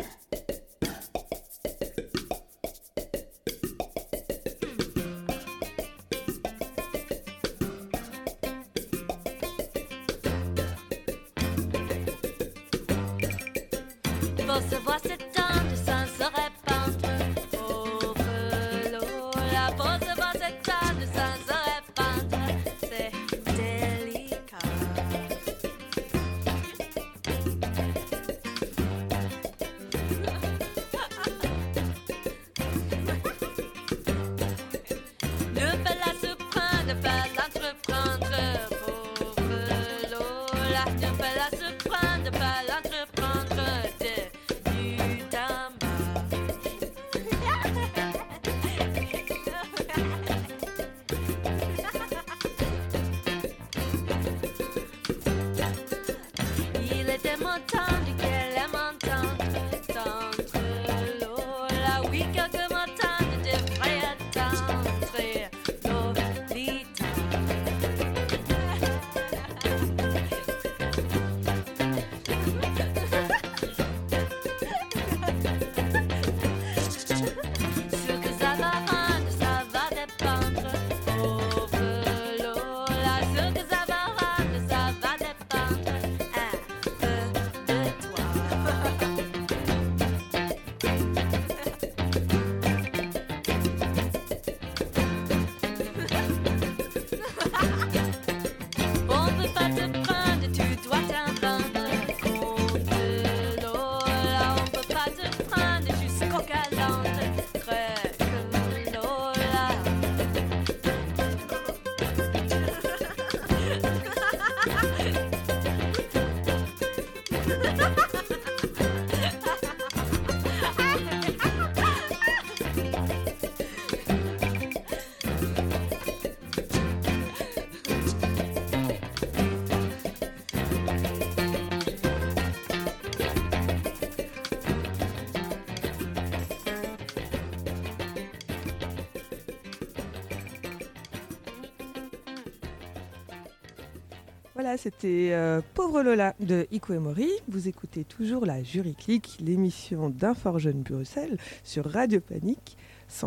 Pour se voir s'étendre sans se répandre, pauvre Lola. Pour se voir s'étendre sans se répandre, c'est délicat. Ne pas la surprendre, pas l'entreprendre, pauvre Lola. Ne pas la surprendre, pas l'entreprendre. Il était mon tendre qu'elle aime entendre, tendre Lola. Oui, quelques mots tendres devraient attendre, Lolita. Ce que ça va rendre, ça va dépendre, pauvre Lola. Ce que ça va rendre, ça va dépendre un peu de toi. On peut pas te prendre, tu dois t'en rendre compte, Lola. On peut pas te prendre jusqu'au galante, crèque Lola. Voilà, c'était Pauvre Lola de Iko & Mori. Vous écoutez toujours la Jury Click, l'émission d'Inforjeune Bruxelles sur Radio Panique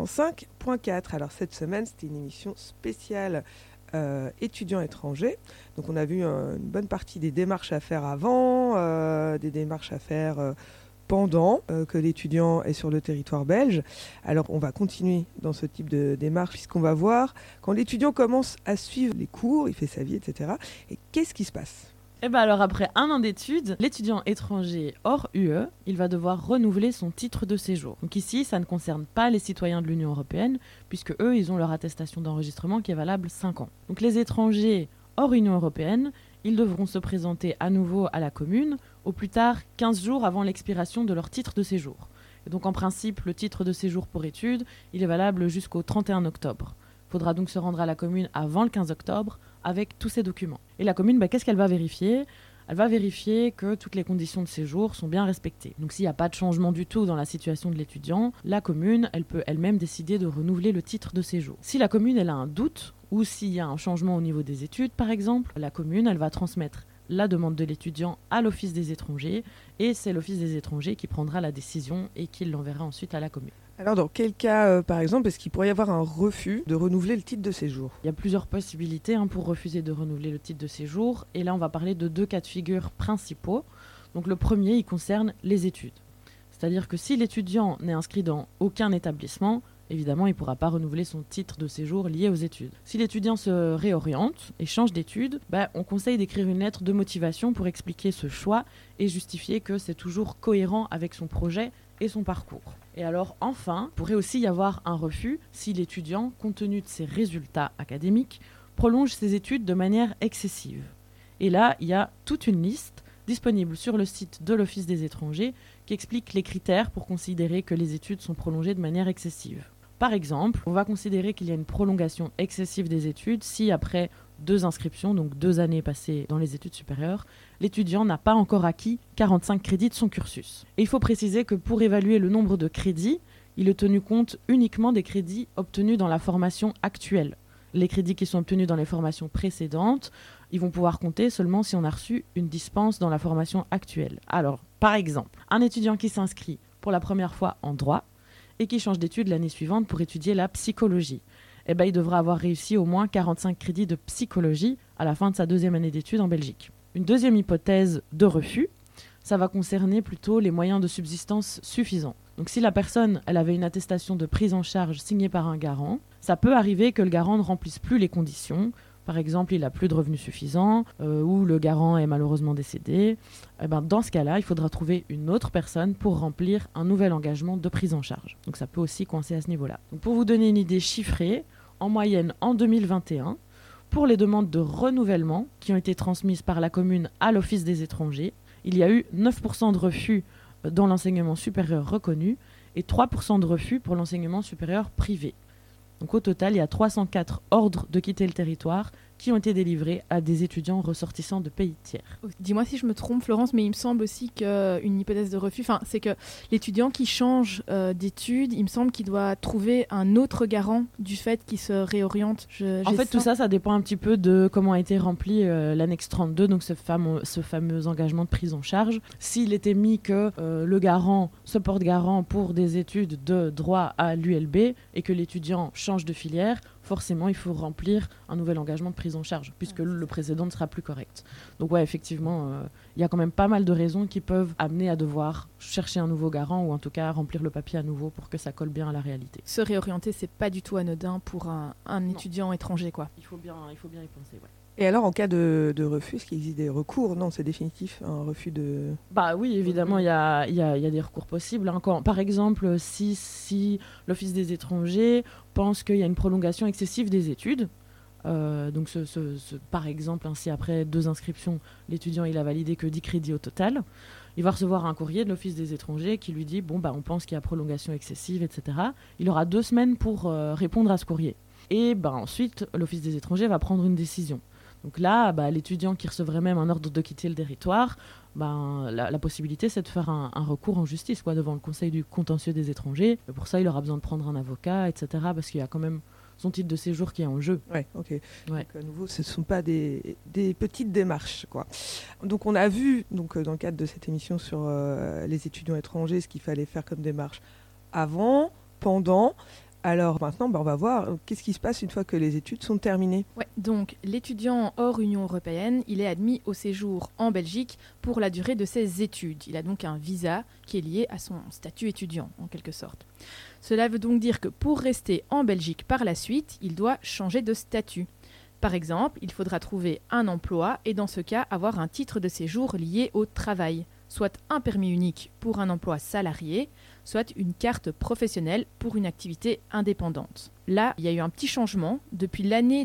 105.4. Alors cette semaine, c'était une émission spéciale étudiants étrangers. Donc on a vu une bonne partie des démarches à faire avant, des démarches à faire pendant que l'étudiant est sur le territoire belge. Alors on va continuer dans ce type de démarche puisqu'on va voir quand l'étudiant commence à suivre les cours, il fait sa vie, etc. Et qu'est-ce qui se passe ? Et alors après un an d'études, l'étudiant étranger hors UE, il va devoir renouveler son titre de séjour. Donc ici, ça ne concerne pas les citoyens de l'Union européenne, puisque eux, ils ont leur attestation d'enregistrement qui est valable 5 ans. Donc les étrangers hors Union européenne, ils devront se présenter à nouveau à la commune, au plus tard 15 jours avant l'expiration de leur titre de séjour. Et donc en principe, le titre de séjour pour études, il est valable jusqu'au 31 octobre. Il faudra donc se rendre à la commune avant le 15 octobre avec tous ces documents. Et la commune, qu'est-ce qu'elle va vérifier ? Elle va vérifier que toutes les conditions de séjour sont bien respectées. Donc s'il n'y a pas de changement du tout dans la situation de l'étudiant, la commune, elle peut elle-même décider de renouveler le titre de séjour. Si la commune, elle a un doute, ou s'il y a un changement au niveau des études, par exemple, la commune, elle va transmettre la demande de l'étudiant à l'Office des étrangers, et c'est l'Office des étrangers qui prendra la décision et qui l'enverra ensuite à la commune. Alors dans quel cas, par exemple, est-ce qu'il pourrait y avoir un refus de renouveler le titre de séjour ? Il y a plusieurs possibilités pour refuser de renouveler le titre de séjour, et là on va parler de 2 cas de figure principaux. Donc le premier, il concerne les études. C'est-à-dire que si l'étudiant n'est inscrit dans aucun établissement, évidemment, il ne pourra pas renouveler son titre de séjour lié aux études. Si l'étudiant se réoriente et change d'études, on conseille d'écrire une lettre de motivation pour expliquer ce choix et justifier que c'est toujours cohérent avec son projet et son parcours. Et alors, enfin, il pourrait aussi y avoir un refus si l'étudiant, compte tenu de ses résultats académiques, prolonge ses études de manière excessive. Et là, il y a toute une liste disponible sur le site de l'Office des étrangers qui explique les critères pour considérer que les études sont prolongées de manière excessive. Par exemple, on va considérer qu'il y a une prolongation excessive des études si, après 2 inscriptions, donc 2 années passées dans les études supérieures, l'étudiant n'a pas encore acquis 45 crédits de son cursus. Et il faut préciser que pour évaluer le nombre de crédits, il est tenu compte uniquement des crédits obtenus dans la formation actuelle. Les crédits qui sont obtenus dans les formations précédentes, ils vont pouvoir compter seulement si on a reçu une dispense dans la formation actuelle. Alors, par exemple, un étudiant qui s'inscrit pour la première fois en droit et qui change d'études l'année suivante pour étudier la psychologie, il devra avoir réussi au moins 45 crédits de psychologie à la fin de sa 2e année d'études en Belgique. Une deuxième hypothèse de refus, ça va concerner plutôt les moyens de subsistance suffisants. Donc si la personne elle avait une attestation de prise en charge signée par un garant, ça peut arriver que le garant ne remplisse plus les conditions. Par exemple, il n'a plus de revenus suffisants ou le garant est malheureusement décédé. Dans ce cas-là, il faudra trouver une autre personne pour remplir un nouvel engagement de prise en charge. Donc ça peut aussi coincer à ce niveau-là. Donc, pour vous donner une idée chiffrée, en moyenne en 2021, pour les demandes de renouvellement qui ont été transmises par la commune à l'Office des étrangers, il y a eu 9% de refus dans l'enseignement supérieur reconnu et 3% de refus pour l'enseignement supérieur privé. Donc au total, il y a 304 ordres de quitter le territoire qui ont été délivrés à des étudiants ressortissants de pays tiers. Dis-moi si je me trompe, Florence, mais il me semble aussi qu'une hypothèse de refus, c'est que l'étudiant qui change d'études, il me semble qu'il doit trouver un autre garant du fait qu'il se réoriente. En fait, tout ça dépend un petit peu de comment a été rempli l'annexe 32, donc ce fameux engagement de prise en charge. S'il était mis que le garant se porte garant pour des études de droit à l'ULB et que l'étudiant change de filière, forcément, il faut remplir un nouvel engagement de prise en charge, puisque le précédent ne sera plus correct. Donc ouais, effectivement, il y a quand même pas mal de raisons qui peuvent amener à devoir chercher un nouveau garant, ou en tout cas remplir le papier à nouveau pour que ça colle bien à la réalité. Se réorienter, c'est pas du tout anodin pour un étudiant étranger, quoi. Il faut bien y penser, ouais. Et alors, en cas de refus, est-ce qu'il existe des recours? Non, c'est définitif, un refus de... Oui, évidemment, il y a des recours possibles. Par exemple, si l'Office des étrangers pense qu'il y a une prolongation excessive des études, donc par exemple, si après 2 inscriptions, l'étudiant il a validé que 10 crédits au total, il va recevoir un courrier de l'Office des étrangers qui lui dit on pense qu'il y a prolongation excessive, etc. Il aura 2 semaines pour répondre à ce courrier. Et ensuite, l'Office des étrangers va prendre une décision. Donc là, l'étudiant qui recevrait même un ordre de quitter le territoire, la possibilité, c'est de faire un recours en justice devant le Conseil du contentieux des étrangers. Et pour ça, il aura besoin de prendre un avocat, etc. Parce qu'il y a quand même son titre de séjour qui est en jeu. Ouais, ok. Ouais. Donc, à nouveau, ce ne sont pas des petites démarches, quoi. Donc, on a vu, dans le cadre de cette émission sur les étudiants étrangers, ce qu'il fallait faire comme démarche avant, pendant... Alors maintenant, on va voir qu'est-ce qui se passe une fois que les études sont terminées. Ouais, donc l'étudiant hors Union européenne, il est admis au séjour en Belgique pour la durée de ses études. Il a donc un visa qui est lié à son statut étudiant, en quelque sorte. Cela veut donc dire que pour rester en Belgique par la suite, il doit changer de statut. Par exemple, il faudra trouver un emploi et dans ce cas avoir un titre de séjour lié au travail, soit un permis unique pour un emploi salarié, soit une carte professionnelle pour une activité indépendante. Là, il y a eu un petit changement depuis l'année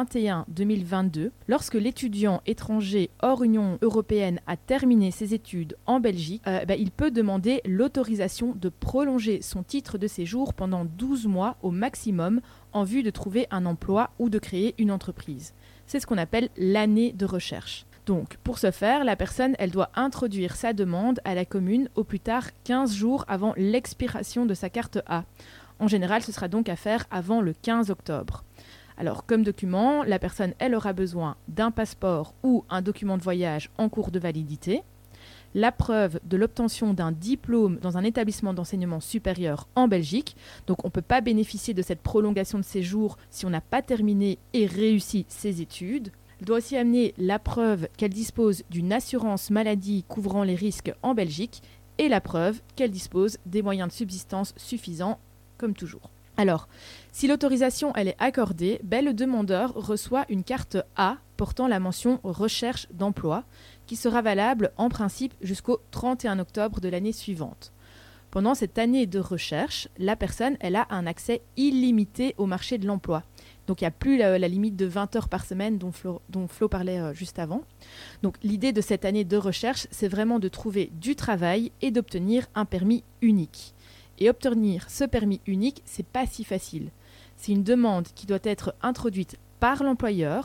2021-2022. Lorsque l'étudiant étranger hors Union européenne a terminé ses études en Belgique, il peut demander l'autorisation de prolonger son titre de séjour pendant 12 mois au maximum en vue de trouver un emploi ou de créer une entreprise. C'est ce qu'on appelle l'année de recherche. Donc, pour ce faire, la personne, elle doit introduire sa demande à la commune au plus tard 15 jours avant l'expiration de sa carte A. En général, ce sera donc à faire avant le 15 octobre. Alors, comme document, la personne, elle aura besoin d'un passeport ou un document de voyage en cours de validité, la preuve de l'obtention d'un diplôme dans un établissement d'enseignement supérieur en Belgique. Donc, on ne peut pas bénéficier de cette prolongation de séjour si on n'a pas terminé et réussi ses études. Elle doit aussi amener la preuve qu'elle dispose d'une assurance maladie couvrant les risques en Belgique et la preuve qu'elle dispose des moyens de subsistance suffisants, comme toujours. Alors, si l'autorisation elle est accordée, le demandeur reçoit une carte A portant la mention « Recherche d'emploi » qui sera valable en principe jusqu'au 31 octobre de l'année suivante. Pendant cette année de recherche, la personne elle a un accès illimité au marché de l'emploi. Donc il n'y a plus la limite de 20 heures par semaine dont Flo parlait juste avant. Donc l'idée de cette année de recherche, c'est vraiment de trouver du travail et d'obtenir un permis unique. Et obtenir ce permis unique, c'est pas si facile. C'est une demande qui doit être introduite par l'employeur.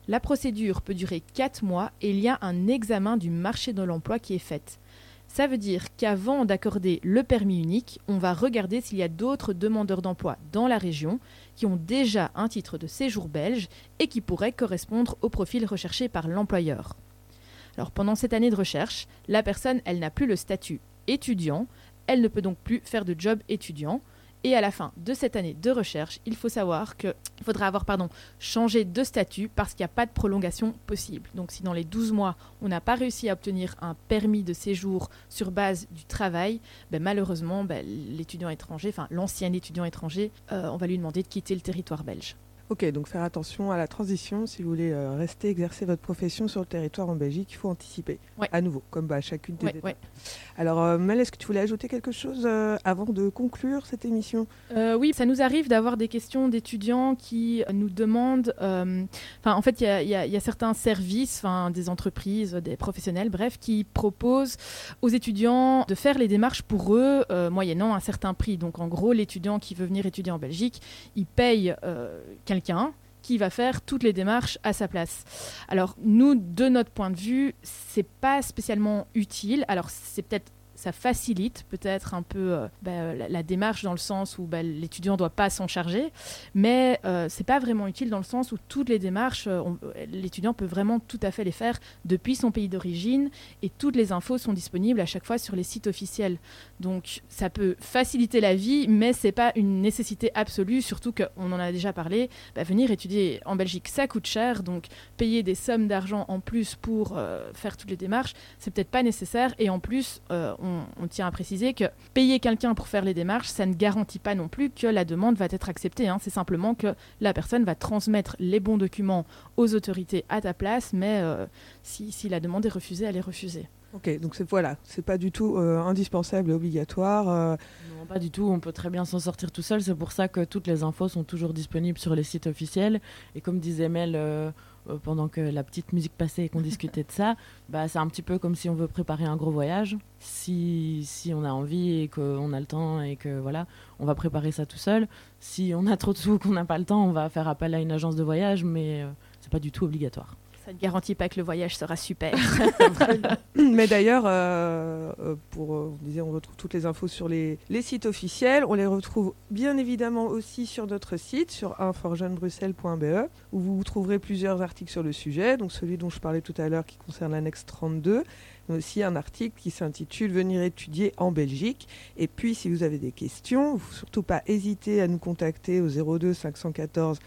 La procédure peut durer 4 mois et il y a un examen du marché de l'emploi qui est fait. Ça veut dire qu'avant d'accorder le permis unique, on va regarder s'il y a d'autres demandeurs d'emploi dans la région qui ont déjà un titre de séjour belge et qui pourraient correspondre au profil recherché par l'employeur. Alors pendant cette année de recherche, la personne, elle n'a plus le statut étudiant, elle ne peut donc plus faire de job étudiant. Et à la fin de cette année de recherche, il faut savoir qu'il faudra avoir changé de statut parce qu'il n'y a pas de prolongation possible. Donc si dans les 12 mois, on n'a pas réussi à obtenir un permis de séjour sur base du travail, malheureusement, l'étudiant étranger, l'ancien étudiant étranger, on va lui demander de quitter le territoire belge. Ok, donc faire attention à la transition. Si vous voulez rester exercer votre profession sur le territoire en Belgique, il faut anticiper à nouveau, comme chacune des étapes. Alors Mel, est-ce que tu voulais ajouter quelque chose avant de conclure cette émission ? Oui, ça nous arrive d'avoir des questions d'étudiants qui nous demandent... en fait, il y a certains services, des entreprises, des professionnels, qui proposent aux étudiants de faire les démarches pour eux, moyennant un certain prix. Donc en gros, l'étudiant qui veut venir étudier en Belgique, il paye quelqu'un qui va faire toutes les démarches à sa place. Alors nous, de notre point de vue, c'est pas spécialement utile. Alors c'est peut-être ça facilite peut-être un peu la démarche dans le sens où l'étudiant ne doit pas s'en charger, mais c'est pas vraiment utile dans le sens où toutes les démarches, l'étudiant peut vraiment tout à fait les faire depuis son pays d'origine et toutes les infos sont disponibles à chaque fois sur les sites officiels. Donc ça peut faciliter la vie, mais c'est pas une nécessité absolue, surtout qu'on en a déjà parlé, venir étudier en Belgique, ça coûte cher, donc payer des sommes d'argent en plus pour faire toutes les démarches, c'est peut-être pas nécessaire, et en plus, on tient à préciser que payer quelqu'un pour faire les démarches, ça ne garantit pas non plus que la demande va être acceptée. C'est simplement que la personne va transmettre les bons documents aux autorités à ta place, mais si la demande est refusée, elle est refusée. Ok, donc c'est pas du tout indispensable et obligatoire. Non, pas du tout, on peut très bien s'en sortir tout seul, c'est pour ça que toutes les infos sont toujours disponibles sur les sites officiels, et comme disait Mel pendant que la petite musique passait et qu'on discutait de ça, c'est un petit peu comme si on veut préparer un gros voyage, si on a envie et qu'on a le temps et que on va préparer ça tout seul. Si on a trop de sous, qu'on n'a pas le temps, on va faire appel à une agence de voyage, mais c'est pas du tout obligatoire. Ça ne garantit pas que le voyage sera super. Mais d'ailleurs, on retrouve toutes les infos sur les sites officiels. On les retrouve bien évidemment aussi sur notre site, sur inforjeunebruxelles.be, où vous trouverez plusieurs articles sur le sujet. Donc celui dont je parlais tout à l'heure qui concerne l'annexe 32, mais aussi un article qui s'intitule « Venir étudier en Belgique ». Et puis, si vous avez des questions, il ne faut surtout pas hésiter à nous contacter au 02 514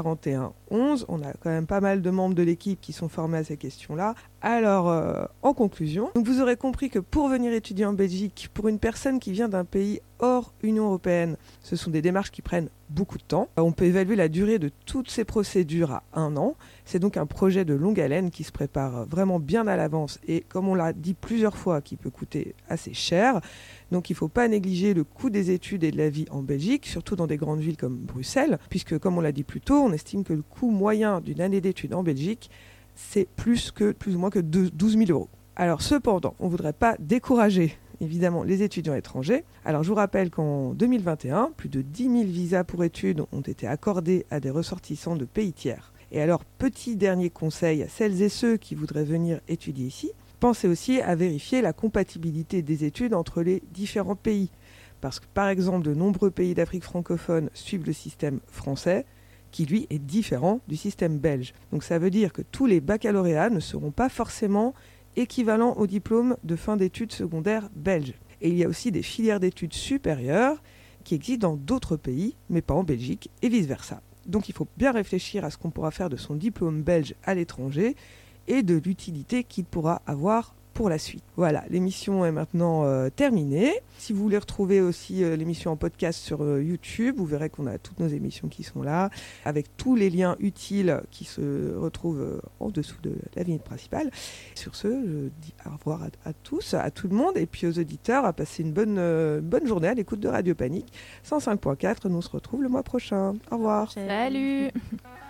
41 11. On a quand même pas mal de membres de l'équipe qui sont formés à ces questions-là. Alors, en conclusion, donc vous aurez compris que pour venir étudier en Belgique, pour une personne qui vient d'un pays hors Union européenne, ce sont des démarches qui prennent beaucoup de temps. On peut évaluer la durée de toutes ces procédures à 1 an. C'est donc un projet de longue haleine qui se prépare vraiment bien à l'avance et, comme on l'a dit plusieurs fois, qui peut coûter assez cher. Donc il ne faut pas négliger le coût des études et de la vie en Belgique, surtout dans des grandes villes comme Bruxelles, puisque, comme on l'a dit plus tôt, on estime que le coût moyen d'une année d'études en Belgique, c'est plus ou moins que 12 000 €. Alors cependant, on ne voudrait pas décourager évidemment les étudiants étrangers. Alors je vous rappelle qu'en 2021, plus de 10 000 visas pour études ont été accordés à des ressortissants de pays tiers. Et alors, petit dernier conseil à celles et ceux qui voudraient venir étudier ici, pensez aussi à vérifier la compatibilité des études entre les différents pays. Parce que par exemple, de nombreux pays d'Afrique francophone suivent le système français, qui lui est différent du système belge. Donc ça veut dire que tous les baccalauréats ne seront pas forcément équivalents au diplôme de fin d'études secondaires belges. Et il y a aussi des filières d'études supérieures qui existent dans d'autres pays, mais pas en Belgique, et vice-versa. Donc il faut bien réfléchir à ce qu'on pourra faire de son diplôme belge à l'étranger et de l'utilité qu'il pourra avoir pour la suite. Voilà, l'émission est maintenant terminée. Si vous voulez retrouver aussi l'émission en podcast sur YouTube, vous verrez qu'on a toutes nos émissions qui sont là, avec tous les liens utiles qui se retrouvent en dessous de la vignette principale. Sur ce, je dis au revoir à tous, à tout le monde, et puis aux auditeurs, à passer une bonne journée à l'écoute de Radio Panique 105.4. Nous on se retrouve le mois prochain. Au revoir. Salut.